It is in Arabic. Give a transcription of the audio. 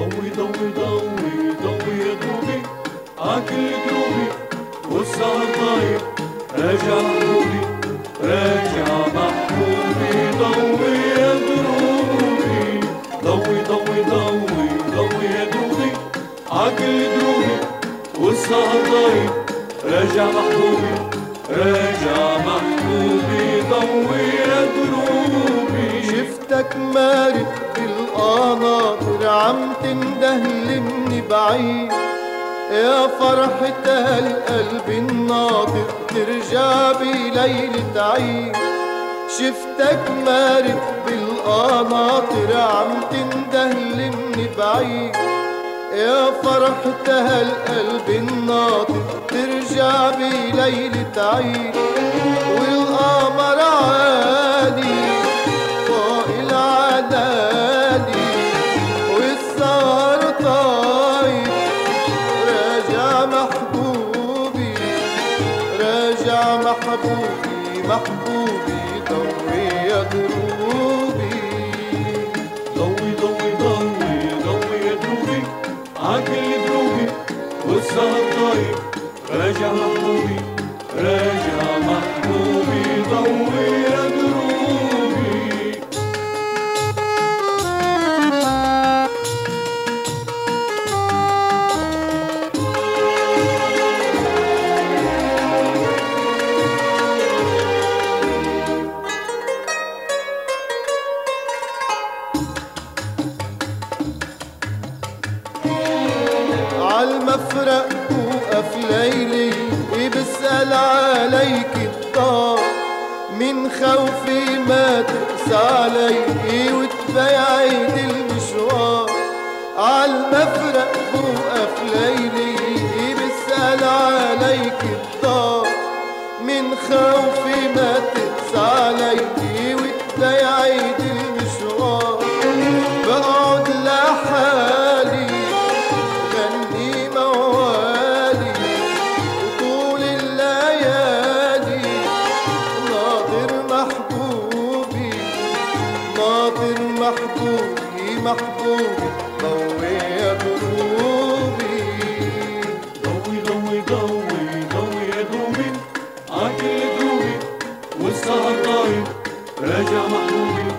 ضوي ضوي ضوي ضوي يا دروبي عاكل دروبي والسهر طاير راجع محبوبي راجع محبوبي ضوي يا دروبي ضوي ضوي ضوي ضوي يا دروبي عاكل دروبي والسهر طاير راجع محبوبي راجع محبوبي ضوي يا دروبي شفتك مارد بالقناطر عم تندهلي من بعيد يا فرحة هالقلب الناطر ترجع بليلة عيد شفتك مارد بالقناطر عم تندهلي من بعيد يا فرحة هالقلب الناطر ترجع بليلة عيد والقمر عالي فوق العلالي والسهر طاير راجع محبوبي راجع محبوبي محبوبي ضوي يا دروبي ضوي ضوي ضوي ضوي يا دروبي عاكل دروبي والسهر طاير راجع محبوبي راجع محبوبي ضوي يا دروبي عالمفرق وقف ليلي بسأل عليك الدار من خوفي ما تقسى علي وتبعد المشوار عالمفرق وقف ليلي بسأل عليك الدار من خوفي ما تقسى علي وتبعد المشوار بقعد لحالي غني موالي وطول الليالي ناطر محبوبي ناطر محبوبي محبوبي ضوي يا دروبي ضوي ضوي ضوي ضوي يا دروبي عاكل دروبي والسهر طاير راجع محبوبي